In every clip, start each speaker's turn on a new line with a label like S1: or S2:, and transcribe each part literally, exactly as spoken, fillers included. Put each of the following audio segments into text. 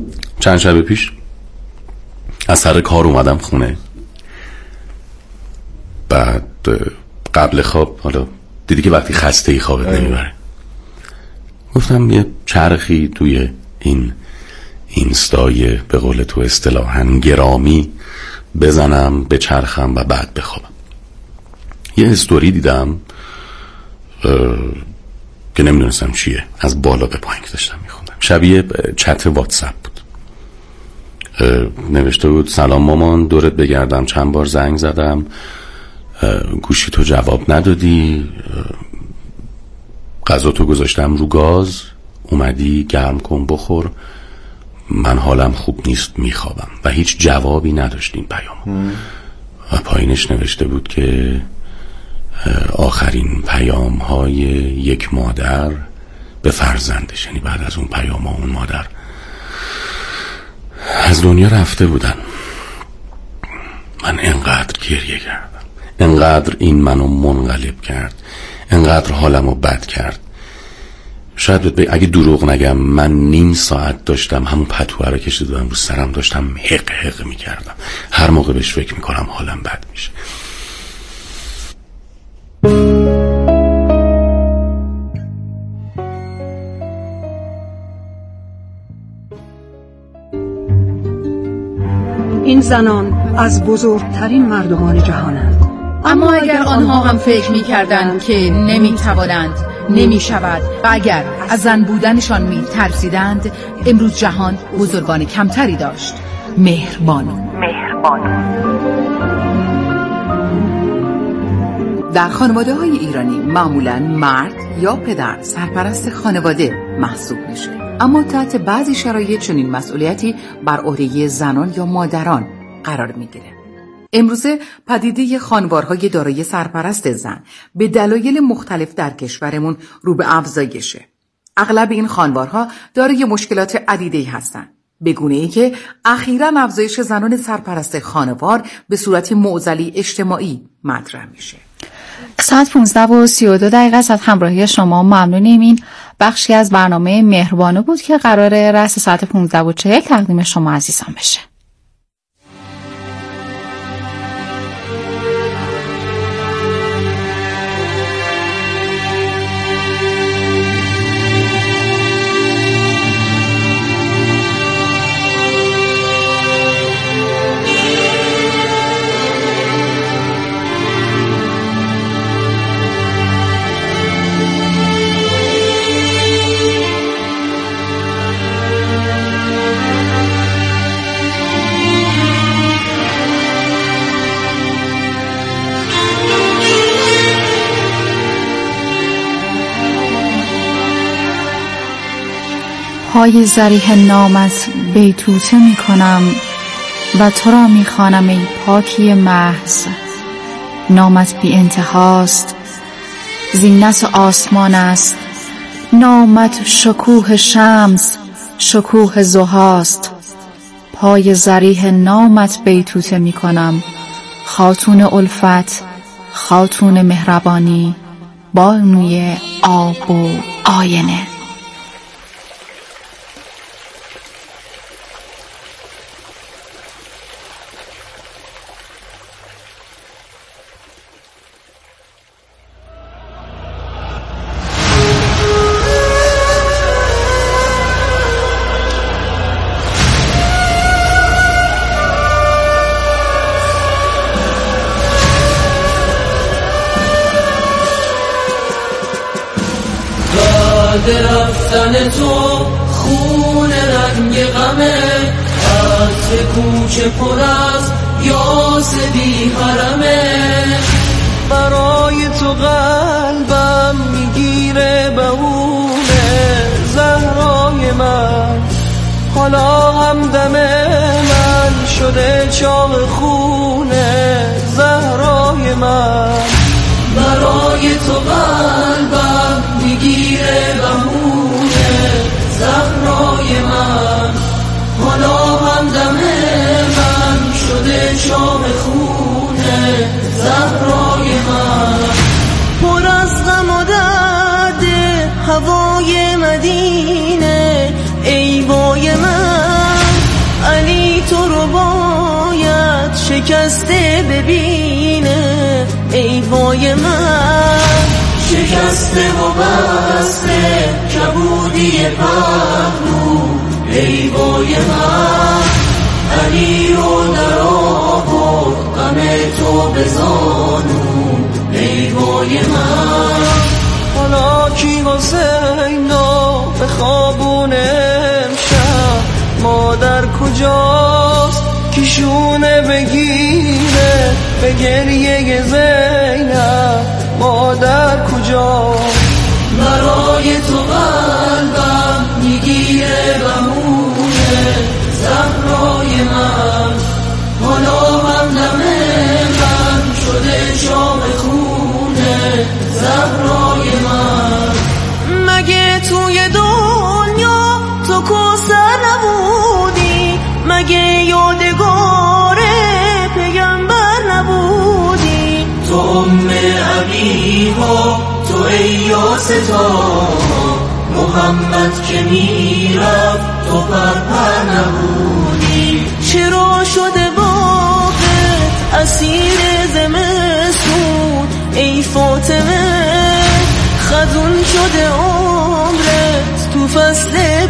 S1: چند شب پیش از سر کار اومدم خونه، بعد قبل خواب حالا دیدی که وقتی خسته ای خوابت نمیبره، گفتم یه چرخی توی این اینستای به قول تو اصطلاحاً گرامی بزنم، به چرخم و بعد بخوابم. یه استوری دیدم که نمیدونستم چیه، از بالا به پایین داشتم میخوندم، شبیه چت واتساپ بود. نوشته بود سلام مامان، دورت بگردم، چند بار زنگ زدم گوشی تو جواب ندادی، غذا تو گذاشتم رو گاز، اومدی گرم کن بخور، من حالم خوب نیست میخوابم. و هیچ جوابی نداشت این پیام. و پایینش نوشته بود که آخرین پیام های یک مادر به فرزندش، یعنی بعد از اون پیام ها اون مادر از دنیا رفته بودن. من انقدر گریه کردم، انقدر این منو منقلب کرد، انقدر حالمو بد کرد. شاید اگه دروغ نگم من نیم ساعت داشتم همون پتوه رو کشیده بودم رو سرم، داشتم حق حق میکردم. هر موقع بهش فکر میکنم حالم بد میشه.
S2: این زنان از بزرگترین مردمان جهانند،
S3: اما اگر آنها هم فکر می کردند که نمی توانند، نمی شود و اگر از زن بودنشان می ترسیدند، امروز جهان بزرگان کمتری داشت. مهربانو مهربانو در خانواده های ایرانی معمولاً مرد یا پدر سرپرست خانواده محسوب میشه، اما تحت بعضی شرایط چنین مسئولیتی بر عهده زنان یا مادران قرار میگیره. امروزه پدیده خانوارهای دارای سرپرست زن به دلایل مختلف در کشورمون رو به افزایشه. اغلب این خانوارها دارای مشکلات عدیده‌ای هستند، به گونه‌ای که اخیراً افزایش زنان سرپرست خانوار به صورت معضلی اجتماعی مطرح میشه.
S4: ساعت پانزده و سی و دو دقیقه از همراهی شما ممنونیم. این بخشی از برنامه مهربانو بود که قراره رأس ساعت پانزده و چهل تقدیم شما عزیزان بشه. پای ذریح نامت بیتوته می کنم و تو را می خوانم ای پاکی محض. نامت بی انتهاست، زینت آسمان است. نامت شکوه شمس، شکوه ضحاست. پای ذریح نامت بیتوته می کنم، خاتون الفت، خاتون مهربانی، بانوی آب و آینه.
S5: رفتن تو خون رنگ غمه، عطر کوچه پر از یاس بی حرمه. برای تو قلبم میگیره بهونه، زهرای من حالا همدم من شده چاق خونه. زهرای من برای تو قلبم میگیره بهونه، زهرای من حالا همدم من شده شام خونه. زهرای من پر از غم و درد هوای مدینه، ای وای من شکسته ببینه ای وای من، شکسته و بسته کبودی پهلو ای وای من. علی رو در آورد غم تو به زانو ای وای من. حالا کی حسینا به خوابون امشب، مادر کجاست کی شونه بگیره به گریه زینب، مادر کجاست؟ برای تو قلبم میگیره بهونه زهرای من، حالا هم دم من شده شام خونه زهرای من. مگه توی دنیا تو کوثر نبودی؟ مگه یادگار پیغمبر نبودی؟ تو ام عبیها تو ای یاستا، محمد که میرفت تو پرپر نبودی. چرا شده باغت اسیر زمستون ای فاطمه، خزون شده عمرت تو فصل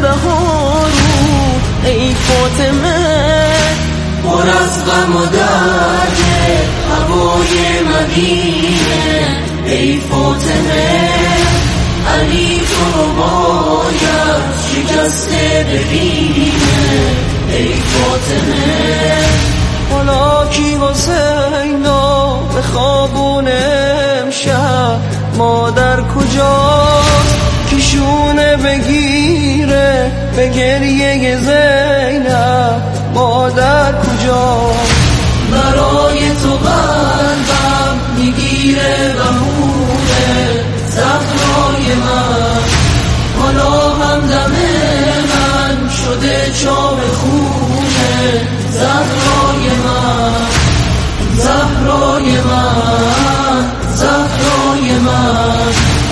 S5: بهارون ای فاطمه. پر از غم و درد هوای مدینه ای فاطمه، علی تو رو باید شکسته ببینه ای فاطمه. حالا کی حسینا به خوابون امشب، مادر کجاست کی شونه بگیره به گریه زینب، مادر کجاست؟ برای تو قلبم میگیره بهونه زهرای من، حالا هم دم من شده چاب خونه زهرای من، زهرای من، زهرای من،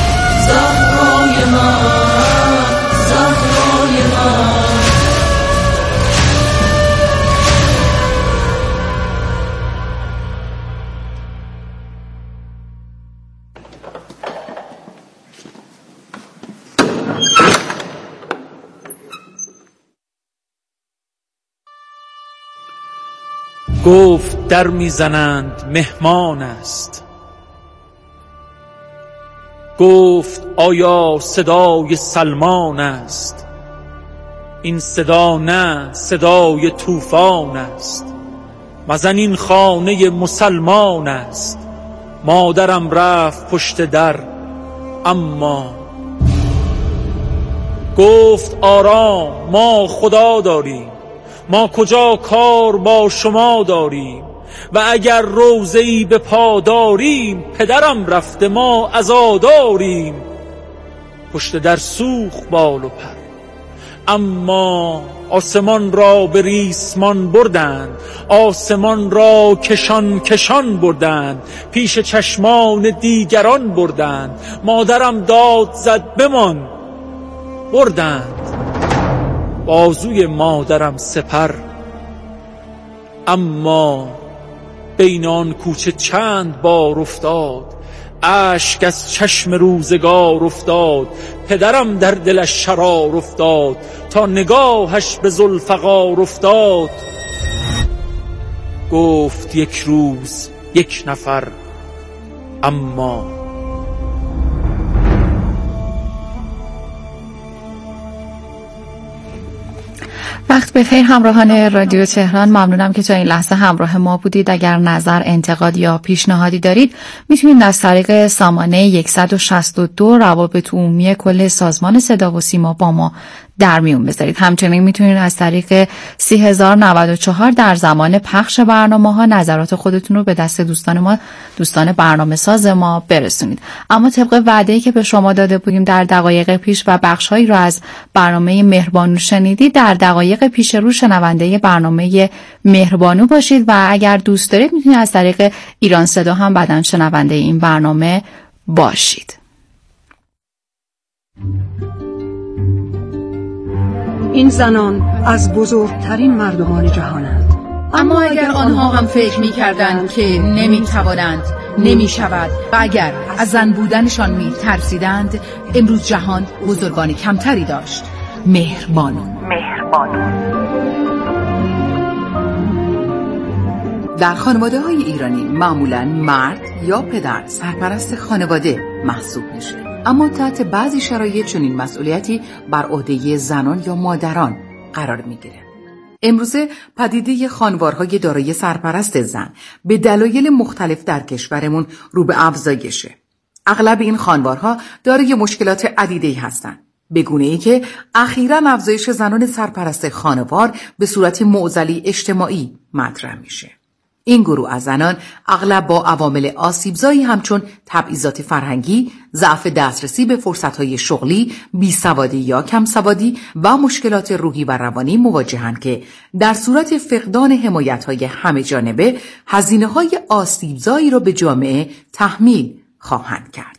S5: زهرای من، زهرای من.
S6: گفت در میزنند مهمان است، گفت آیا صدای سلمان است؟ این صدا نه صدای طوفان است، مزن این خانه مسلمان است. مادرم رفت پشت در اما گفت آرام ما خدا داریم، ما کجا کار با شما داریم، و اگر روزه‌ای به پا داریم پدرم رفته ما عزاداریم. پشت در سوخ بال و پر اما آسمان را به ریسمان بردند، آسمان را کشان کشان بردند، پیش چشمان دیگران بردند. مادرم داد زد بمان بردند، بازوی مادرم سپر. اما بین آن کوچه چند بار افتاد، اشک از چشم روزگار افتاد. پدرم در دلش شرار افتاد، تا نگاهش به ذوالفقار افتاد. گفت یک روز یک نفر اما
S4: وقت بخیر همراهان رادیو تهران، ممنونم که تا این لحظه همراه ما بودید. اگر نظر، انتقاد یا پیشنهادی دارید میتونید از طریق سامانه صد و شصت و دو روابط عمومی کل سازمان صدا و سیما با ما در میون بذارید. همچنین میتونید از طریق سی هزار و نود و چهار در زمان پخش برنامه ها نظرات خودتون رو به دست دوستان ما، دوستان برنامه ساز ما برسونید. اما طبق وعده‌ای که به شما داده بودیم در دقایق پیش و بخش‌هایی رو از برنامه مهربانو شنیدید، در دقایق پیش رو شنونده برنامه مهربانو باشید و اگر دوست دارید میتونید از طریق ایران صدا هم بعداً شنونده این برنامه باشید.
S2: این زنان از بزرگترین مردمان جهانند.
S3: اما اگر آنها هم فکر می کردند که نمی توانند، نمی شود و اگر از زن بودنشان می ترسیدند، امروز جهان بزرگان کمتری داشت. مهربانو مهربانو در خانواده های ایرانی معمولاً مرد یا پدر سرپرست خانواده محسوب میشه، اما تحت بعضی شرایط چنین مسئولیتی بر عهده زنان یا مادران قرار میگیره. امروزه پدیده خانوارهای دارای سرپرست زن به دلایل مختلف در کشورمون رو به افزایشه. اغلب این خانوارها دارای مشکلات عدیده‌ای هستند، به گونه‌ای که اخیراً افزایش زنان سرپرست خانوار به صورت معضلی اجتماعی مطرح میشه. این گروه از زنان اغلب با عوامل آسیبزایی همچون تبعیضات فرهنگی، ضعف دسترسی به فرصت‌های شغلی، بیسوادی یا کمسوادی و مشکلات روحی و روانی مواجهند که در صورت فقدان حمایت‌های همه جانبه هزینه‌های آسیبزایی را به جامعه تحمیل خواهند کرد.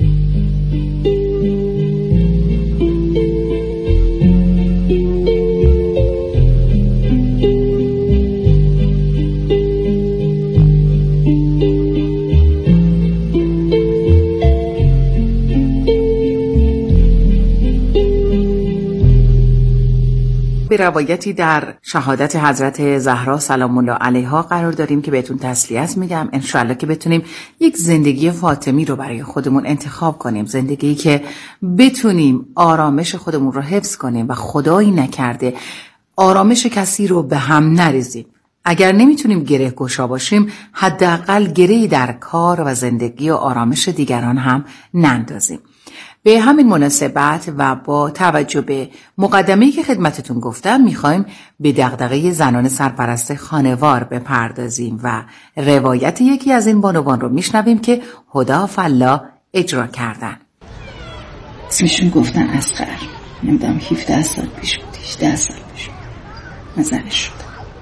S3: به روایتی در شهادت حضرت زهرا سلام الله علیها قرار داریم که بهتون تسلیت میگم. انشالله که بتونیم یک زندگی فاطمی رو برای خودمون انتخاب کنیم، زندگی که بتونیم آرامش خودمون رو حفظ کنیم و خدایی نکرده آرامش کسی رو به هم نریزیم. اگر نمیتونیم گره گشا باشیم، حداقل گره‌ای در کار و زندگی و آرامش دیگران هم نندازیم. به همین مناسبت و با توجه به مقدمه‌ای که خدمتتون گفتم، میخوایم به دغدغه زنان سرپرست خانوار بپردازیم و روایت یکی از این بانوان رو میشنویم که هدا فلا اجرا کردن.
S7: اسمشون گفتن اصغر، نمیدونم هفده سال پیش بود، هجده سال پیش بود نظرش شد.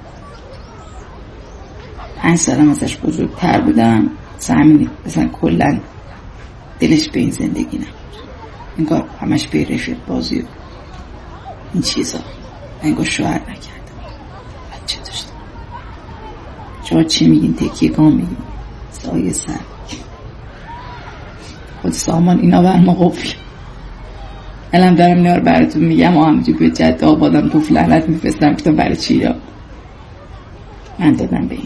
S7: پنج سالم ازش بزرگتر بودم، همین مثلا کلا دلش به این زندگی نبود، انگار همش به رفیق بازی و این چیزا، انگار شوهر نکردم، بچه داشتم. شما چی میگین؟ تکیه گام میگین، سایه سر خود سامان اینا بر ما قفل. الان دارم اینا رو براتون میگم و همجور به جد آبادم توف لعنت میفرستم که برای چی یا من دادم به این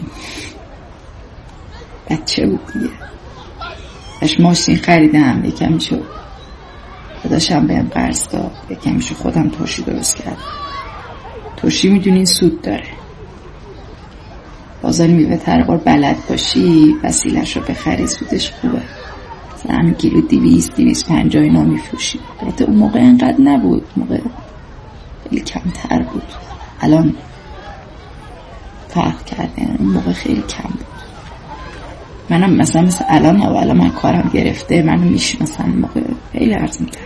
S7: بچه بود دیگه. اش ماشین خریدم، یکم شد داداشم بهم قرض داد، یکم شد خودم ترشی درست کردم. ترشی میدونین سود داره، بازار میوه تربار بلد باشی وسیلش رو بخری سودش خوبه. مثلا همین کیلو دیویست دیویست پنجاه اینا میفروشی. البته اون موقع اینقدر نبود، موقع خیلی کمتر بود، الان فرق کرده، اون موقع خیلی کم بود. منم مثلا مثل الان یا الان من کارم گرفته، منو میشناسن، موقع خیلی ارز میتر.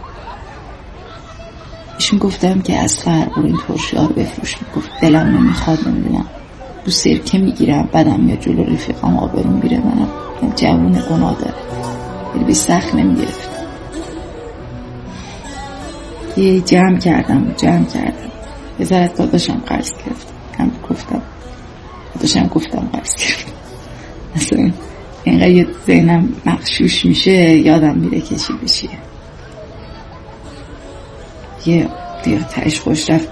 S7: ایشون گفتم که اصغر برو این ترشی ها رو بفروش. گفت دلم نمیخواد، نمیدونم دو سرکه میگیرم بدم میاد جلو رفیقام آبرون میره، منم جوون گناه داره، خیلی بی سخت نمیگرفت. یه جمع کردم جمع کردم یه ذرت داداشم قرض گرفتم، هم گفتم داداشم گفتم قرض گرفتم. مثلا اینقدر یه ذهنم مغشوش میشه یادم میره که چی بشه. یه دیگه تایش خوش رفت،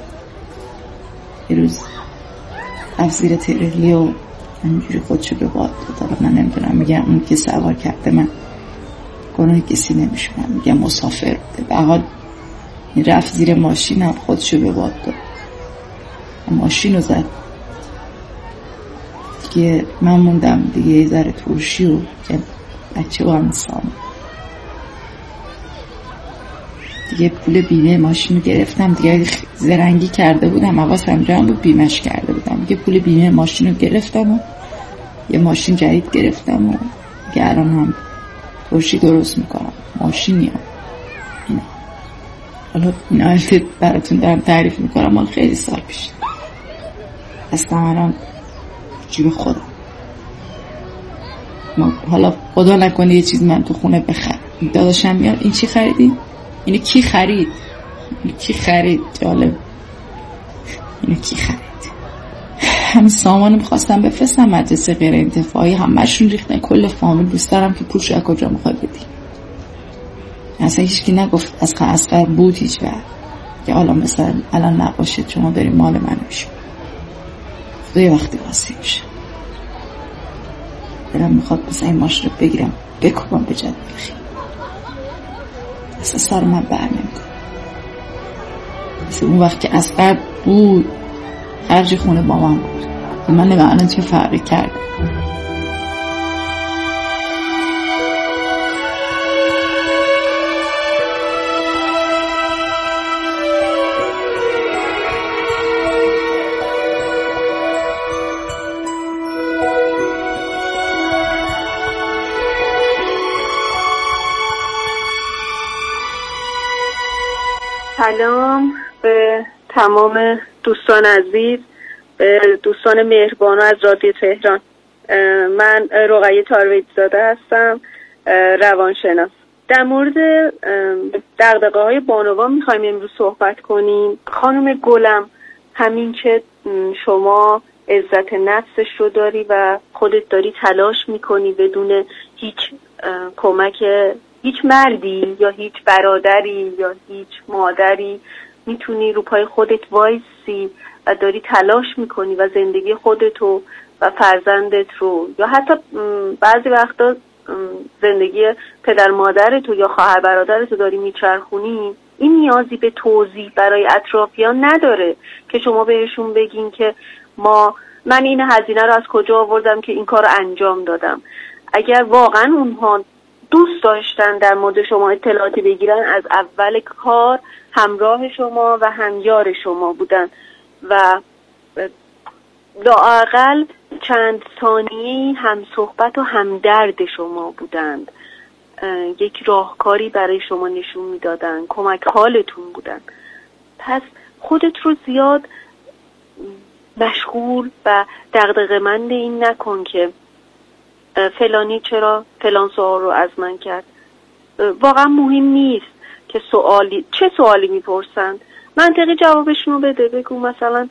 S7: یه روز رفت زیر تریلی و همینجوری خودشو به باد داد. من نمیدونم، میگم اون که سوار کرده من گناه کسی نمیشونم، میگم مسافر بوده. به حال این رفت زیر ماشینم خودشو به باد داد، ماشین رو زد دیگه. من موندم دیگه یه ذره ترشی و بچه و هم سام دیگه. پول بیمه ماشین رو گرفتم دیگه، زرنگی کرده بودم، حواسم جمع بود، بیمش کرده بودم دیگه. پول بیمه ماشین رو گرفتم و یه ماشین جدید گرفتم و دیگه الان هم ترشی درست میکنم، ماشینی هم اینا. حالا اینا براتون دارم تعریف میکنم مال خیلی سال پیش، اصلا الان جیب خودم. حالا خدا نکنه یه چیز من تو خونه بخرم، داداشم میاد این چی خریدی؟ اینو کی خرید؟ اینو کی خرید؟ جالب، اینو کی خرید؟ همین سامان میخواستم بفرستم مدرسه غیر انتفاعی، همشون ریختن، کل فامیل. دوست دارم که پولش از کجا میخوای بدی؟ اصلا هیچکی نگفت از اصغر بود هیچ وقت که حالا مثلا الان نباشه شما بریم مال من میشه. خدا یه وقتی واسه میشه برم میخواد مثلا این ماشین رو بگیرم بکوبم به جد بخیم، اصلا سر من بر نمیکنم. مثل اون وقت که اصغر بود خرج خونه با من بود. من نگاه الان چه فرقی کرد.
S8: سلام به تمام دوستان عزیز، به دوستان مهربان از رادیو تهران. من رقیه تارویج زاده هستم، روانشناس. در مورد دغدغه های بانوان میخوایم امروز صحبت کنیم. خانم گلم، همین که شما عزت نفسش رو داری و خودت داری تلاش میکنی بدون هیچ کمک هیچ مردی یا هیچ برادری یا هیچ مادری، میتونی رو پای خودت وایسی و داری تلاش میکنی و زندگی خودتو و فرزندت رو یا حتی بعضی وقتا زندگی پدر مادرتو یا خواهر برادرتو داری میچرخونی. این نیازی به توضیح برای اطرافیان نداره که شما بهشون بگین که ما من این هزینه رو از کجا آوردم که این کار رو انجام دادم. اگر واقعا اونها دوست داشتن در مورد شما اطلاعاتی بگیرن، از اول کار همراه شما و همیار شما بودن و لااقل چند ثانیه هم صحبت و هم درد شما بودند، یک راهکاری برای شما نشون میدادن، کمک حالتون بودن. پس خودت رو زیاد مشغول و دغدغه‌مند این نکن که فلانی چرا فلان سوال رو از من کرد. واقعا مهم نیست که سوالی چه سوالی میپرسند، منطقی جوابشون رو بده. بگو مثلا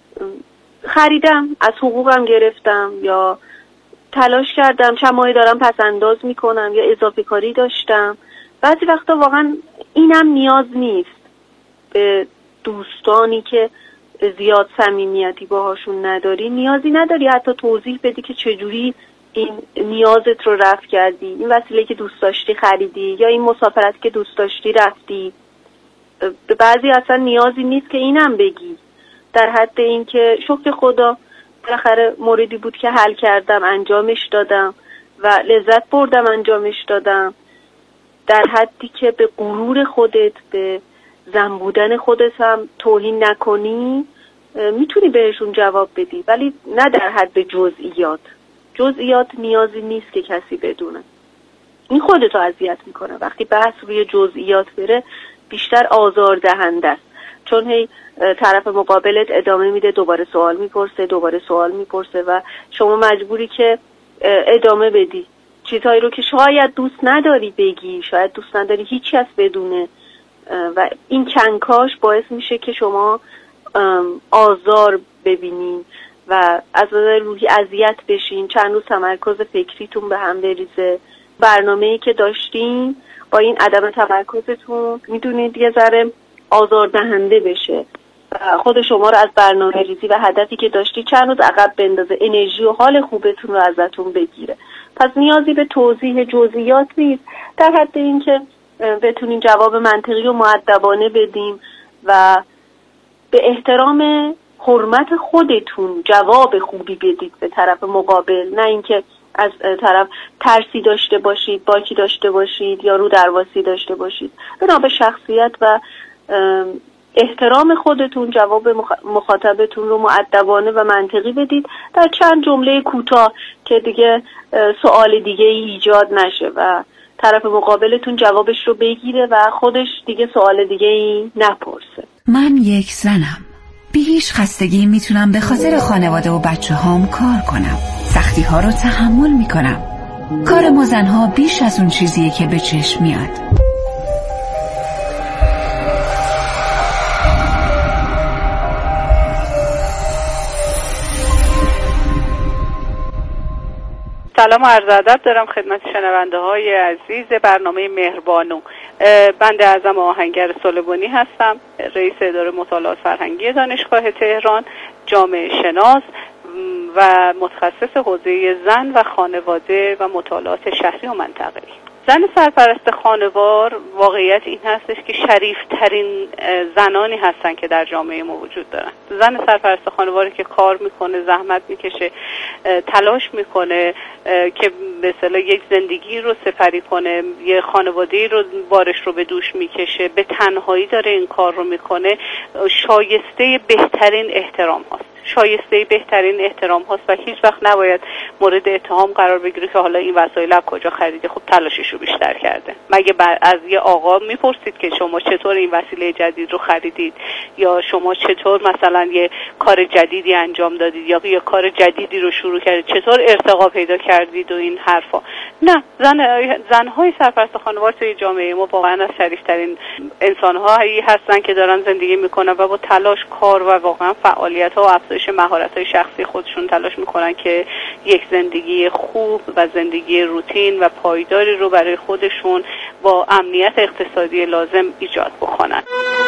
S8: خریدم، از حقوقم گرفتم، یا تلاش کردم، چند ماهی دارم پس انداز میکنم، یا اضافه کاری داشتم. بعضی وقتا واقعا اینم نیاز نیست. به دوستانی که زیاد صمیمیتی باهاشون نداری نیازی نداری حتی توضیح بدی که چجوری این نیازت رو رفع کردی، این وسیله که دوست داشتی خریدی، یا این مسافرتی که دوست داشتی رفتی. به بعضی اصلا نیازی نیست که اینم بگی، در حد این که شکر خدا بالاخره موردی بود که حل کردم، انجامش دادم و لذت بردم انجامش دادم. در حدی که به غرور خودت، به زن بودن خودت هم توهین نکنی، میتونی بهشون جواب بدی، ولی نه در حد جزئیات. جزئیات نیازی نیست که کسی بدونه. این خودتو اذیت میکنه. وقتی بحث روی جزئیات بره بیشتر آزار دهنده است، چون هی طرف مقابلت ادامه میده، دوباره سوال میپرسه دوباره سوال میپرسه و شما مجبوری که ادامه بدی چیزهایی رو که شاید دوست نداری بگی، شاید دوست نداری هیچ کس بدونه و این کنکاش باعث میشه که شما آزار ببینین و از نظر روحی اذیت بشین. چند روز تمرکز فکریتون به هم بریزه. برنامه‌ای که داشتین با این عدم تمرکزتون میدونید یه ذره آزاردهنده بشه و خود شما رو از برنامه ریزی و هدفی که داشتی چند روز عقب بندازه، انرژی و حال خوبتون رو ازتون بگیره. پس نیازی به توضیح جزئیات نیست، در حد این که بتونین جواب منطقی و مؤدبانه بدیم و به احترام حرمت خودتون جواب خوبی بدید به طرف مقابل، نه اینکه از طرف ترسی داشته باشید، باکی داشته باشید یا رو درواسی داشته باشید. بنا به شخصیت و احترام خودتون جواب مخاطبتون رو مؤدبانه و منطقی بدید در چند جمله کوتاه که دیگه سوال دیگه ای ایجاد نشه و طرف مقابلتون جوابش رو بگیره و خودش دیگه سوال دیگه ای نپرسه.
S9: من یک زنم، بی هیچ خستگی میتونم به خاطر خانواده و بچه هام کار کنم، سختی ها رو تحمل میکنم. کار ما زنها بیش از اون چیزیه که به چشم میاد.
S10: سلام و عرض ادب دارم خدمت شنونده های عزیز برنامه مهربانو. بنده اعظم آهنگر سلیمانی هستم، رئیس اداره مطالعات فرهنگی دانشگاه تهران، جامعه شناس و متخصص حوزه زن و خانواده و مطالعات شهری و منطقه‌ای. زن سرپرست خانوار واقعیت این هستش که شریف ترین زنانی هستن که در جامعه ما وجود دارن. زن سرپرست خانواری که کار میکنه، زحمت میکشه، تلاش میکنه که به اصطلاح یک زندگی رو سپری کنه، یه خانواده‌ای رو بارش رو به دوش میکشه، به تنهایی داره این کار رو میکنه، شایسته بهترین احترام هست. شایسته بهترین احترام هست و هیچ وقت نباید مورد اتهام قرار بگیره که حالا این وسایل از کجا خریده. خب تلاشش رو بیشتر کرده. مگه از یه آقا میپرسید که شما چطور این وسیله جدید رو خریدید، یا شما چطور مثلا یه کار جدیدی انجام دادید، یا یه کار جدیدی رو شروع کردید، چطور ارتقا پیدا کردید و این حرفا. نه، زن زنهای سرپرست خانوار توی جامعه ما واقعا از شریفترین انسان‌هایی هستن که دارن زندگی میکنن و با تلاش، کار و واقعا فعالیت‌ها و افزایش مهارت‌های شخصی خودشون تلاش میکنن که یک زندگی خوب و زندگی روتین و پایداری رو برای خودشون با امنیت اقتصادی لازم ایجاد بکنن.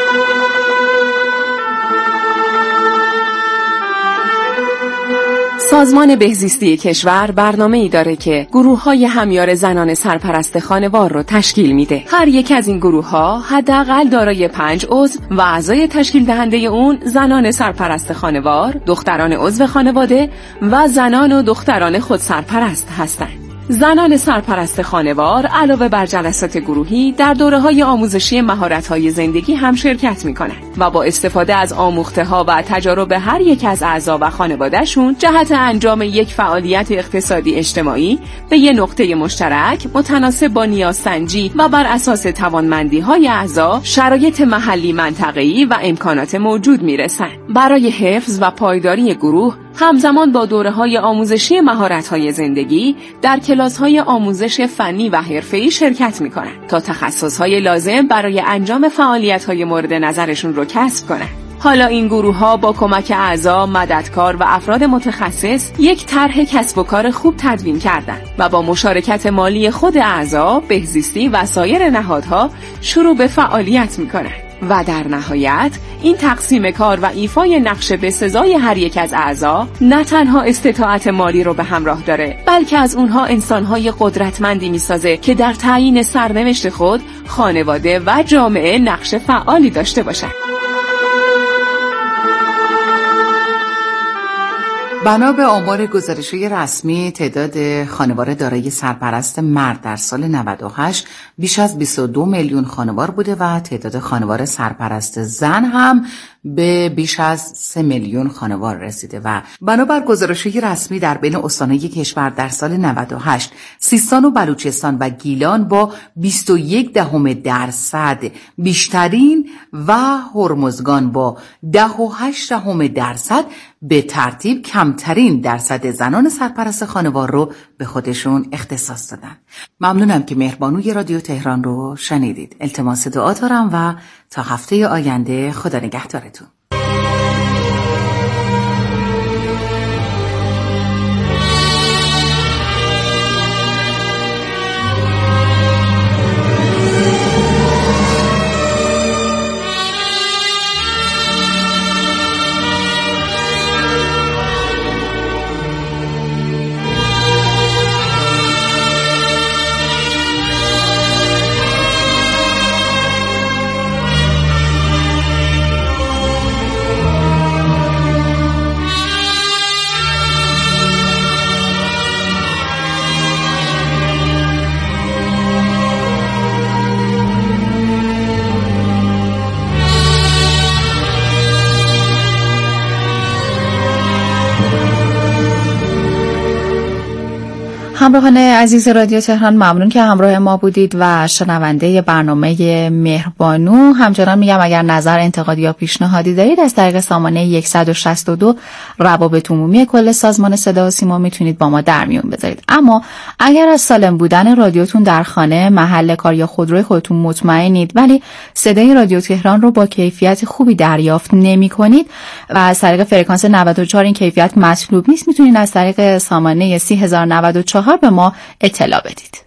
S11: سازمان بهزیستی کشور برنامه‌ای داره که گروه‌های همیار زنان سرپرست خانوار رو تشکیل میده. هر یک از این گروه‌ها حداقل دارای پنج عضو و اعضای تشکیل دهنده اون زنان سرپرست خانوار، دختران عضو خانواده و زنان و دختران خود سرپرست هستند. زنان سرپرست خانوار علاوه بر جلسات گروهی در دوره‌های آموزشی مهارت‌های زندگی هم شرکت می‌کنند و با استفاده از آموخته‌ها و تجارب هر یک از اعضا و خانواده‌شون جهت انجام یک فعالیت اقتصادی اجتماعی به یک نقطه مشترک متناسب با نیازسنجی و بر اساس توانمندی‌های اعضا، شرایط محلی، منطقه‌ای و امکانات موجود می‌رسند. برای حفظ و پایداری گروه همزمان با دوره‌های آموزشی مهارت‌های زندگی در کلاس‌های آموزش فنی و حرفه‌ای شرکت می‌کنند تا تخصص‌های لازم برای انجام فعالیت‌های مورد نظرشون رو کسب کنند. حالا این گروه‌ها با کمک اعضا، مددکار و افراد متخصص یک طرح کسب و کار خوب تدوین کردند و با مشارکت مالی خود اعضا، بهزیستی و سایر نهادها شروع به فعالیت می‌کنند. و در نهایت این تقسیم کار و ایفای نقش به سزای هر یک از اعضا نه تنها استطاعت مالی رو به همراه داره، بلکه از اونها انسان‌های قدرتمندی میسازه که در تعیین سرنوشت خود، خانواده و جامعه نقش فعالی داشته باشند.
S3: بنا به آمار گزارش‌های رسمی، تعداد خانوار دارای سرپرست مرد در سال نود و هشت بیش از بیست و دو میلیون خانوار بوده و تعداد خانوار سرپرست زن هم به بیش از سه میلیون خانوار رسیده و بنابر گزارش‌های رسمی در بین استان‌های کشور در سال نود و هشت سیستان و بلوچستان و گیلان با بیست و یک دهم درصد بیشترین و هرمزگان با ده و هشت دهم درصد به ترتیب کمترین درصد زنان سرپرست خانوار رو به خودشون اختصاص دادن. ممنونم که مهربانوی رادیو تهران رو شنیدید. التماس دعا دارم و تا هفته آینده خدا نگهدارتون.
S4: همراهان عزیز رادیو تهران، ممنون که همراه ما بودید و شنونده برنامه مهربانو. همچنان میگم اگر نظر، انتقاد یا پیشنهادی دارید از طریق سامانه صد و شصت و دو روابط عمومی کل سازمان صدا و سیما میتونید با ما در میون بذارید. اما اگر از سالم بودن رادیوتون در خانه، محل کار یا خودروی خودتون مطمئنید ولی صدای رادیو تهران رو با کیفیت خوبی دریافت نمی‌کنید و از طریق فرکانس نود و چهار این کیفیت مطلوب نیست، میتونید از طریق سامانه سی هزار و نود و چهار چهار به ما اطلاع بدید.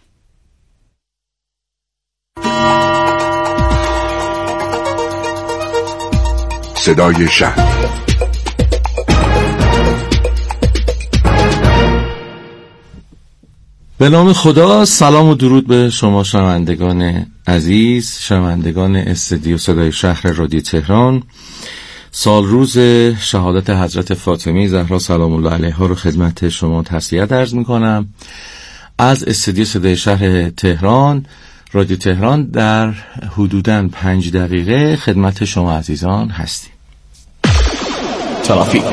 S12: صدای شهر.
S13: به نام خدا، سلام و درود به شما شنوندگان عزیز، شنوندگان استدیو صدای شهر رادیو تهران. سال روز شهادت حضرت فاطمه زهرا سلام الله علیها رو خدمت شما تسلیت عرض میکنم. از استدیو صدای شهر تهران رادیو تهران در حدوداً پنج دقیقه خدمت شما عزیزان هستیم. ترافیک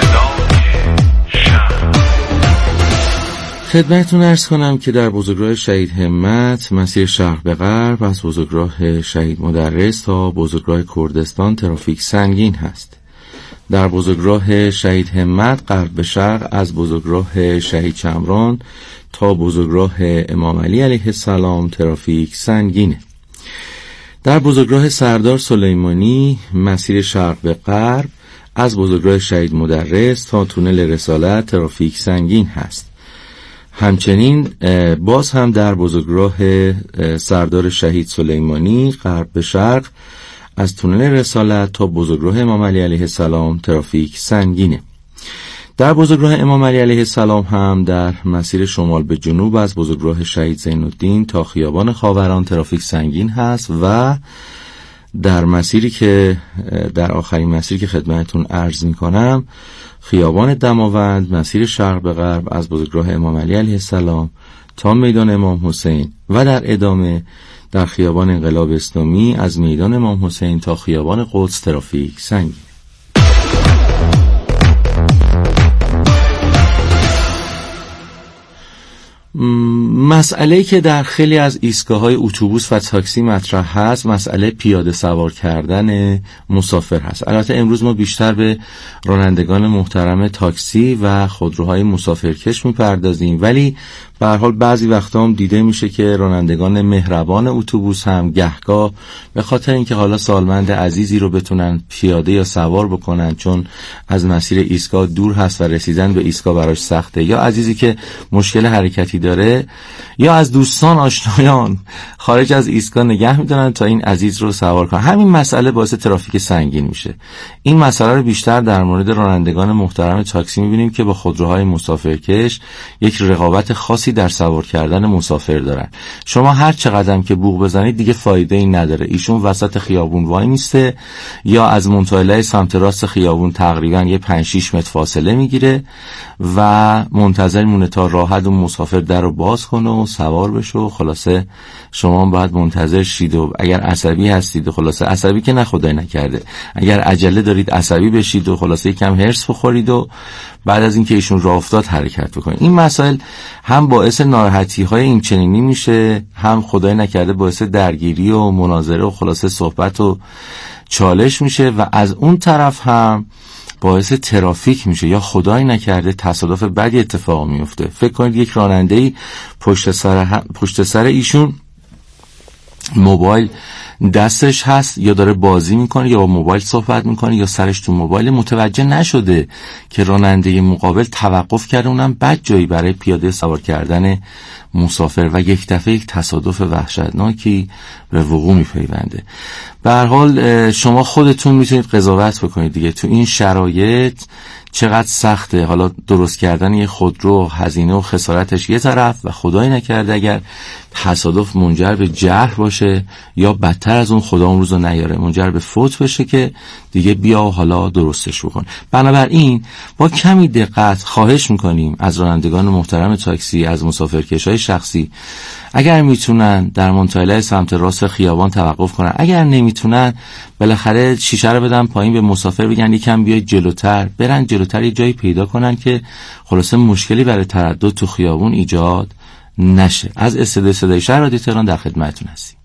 S13: خدمتتون عرض کنم که در بزرگراه شهید همت مسیر شرق به غرب از بزرگراه شهید مدرس تا بزرگراه کردستان ترافیک سنگین هست. در بزرگراه شهید همت غرب به شرق از بزرگراه شهید چمران تا بزرگراه امام علی علیه السلام ترافیک سنگینه. در بزرگراه سردار سلیمانی مسیر شرق به غرب از بزرگراه شهید مدرس تا تونل رسالت ترافیک سنگین هست. همچنین باز هم در بزرگراه سردار شهید سلیمانی غرب به شرق از تونل رسالت تا بزرگراه امام علی علیه السلام ترافیک سنگینه. در بزرگراه امام علی علیه السلام هم در مسیر شمال به جنوب از بزرگراه شهید زین الدین تا خیابان خاوران ترافیک سنگین هست و در مسیری که در آخرین مسیری که خدمتتون عرض میکنم خیابان دماوند مسیر شرق به غرب از بزرگراه امام علی علیه السلام تا میدان امام حسین و در ادامه در خیابان انقلاب اسلامی از میدان امام حسین تا خیابان قدس ترافیک سنگین. مسئله که در خیلی از ایستگاه‌های اتوبوس و تاکسی مطرح هست مسئله پیاده سوار کردن مسافر هست. البته امروز ما بیشتر به رانندگان محترم تاکسی و خودروهای مسافرکش میپردازیم، ولی به هر حال بعضی وقتا هم دیده میشه که رانندگان مهربان اتوبوس هم گهگاه به خاطر اینکه حالا سالمند عزیزی رو بتونن پیاده یا سوار بکنن چون از مسیر ایستگاه دور هست و رسیدن به ایستگاه براش سخته، یا عزیزی که مشکل حرکتی داره، یا از دوستان آشنایان خارج از ایستگاه نگه میدارن تا این عزیز رو سوار کنن. همین مسئله باعث ترافیک سنگین میشه. این مسئله رو بیشتر در مورد رانندگان محترم تاکسی میبینیم که با خودروهای مسافرکش یک رقابت خاصی در سوار کردن مسافر دارن. شما هر چقدر که بوق بزنید دیگه فایده ای نداره. ایشون وسط خیابون وای میسته یا از منطقه سمت راست خیابون تقریبا یه پنج شش متر فاصله میگیره و منتظر مونه تا راحت اون مسافر در رو باز کنه و سوار بشه و خلاصه شما باید منتظر شید و اگر عصبی هستید و خلاصه عصبی که نه خدای نکرده اگر عجله دارید عصبی بشید و خلاصه یکم هرس بخورید و بعد از اینکه ایشون راه افتاد حرکت بکنید. این مسائل هم باعث ناراحتی های این چنینی میشه، هم خدای نکرده باعث درگیری و مناظره و خلاصه صحبت و چالش میشه و از اون طرف هم باعث ترافیک میشه یا خدای نکرده تصادف بدی اتفاق میفته. فکر کنید یک راننده‌ای پشت سر ه... پشت سر ایشون موبایل دستش هست یا داره بازی میکنه یا با موبایل صحبت میکنه یا سرش تو موبایل، متوجه نشده که راننده مقابل توقف کرده، اونم بد جایی برای پیاده سوار کردن مسافر و یک دفعه یک تصادف وحشتناکی به وقوع میپیونده. به هر حال شما خودتون میتونید قضاوت بکنید دیگه تو این شرایط چقدر سخته. حالا درست کردن یه خودرو هزینه و خسارتش یه طرف و خدای نکرده اگر تصادف منجر به جرح باشه یا بدتر از اون خدا اون روزو نیاره منجر به فوت بشه که دیگه بیا و حالا درستش بکن. بنابراین با کمی دقت خواهش میکنیم از رانندگان محترم تاکسی، از مسافرکشای شخصی اگر میتونن در منطقه سمت راست خیابان توقف کنن، اگر نمیتونن بالاخره شیشه رو بدن پایین به مسافر بگن یکم بیای جلوتر، برن جلوتر یه جایی پیدا کنن که خلاصه مشکلی برای تردد تو خیابون ایجاد نشه. از استدیو صدای شهر رادیو تهران در خدمتتون هستیم.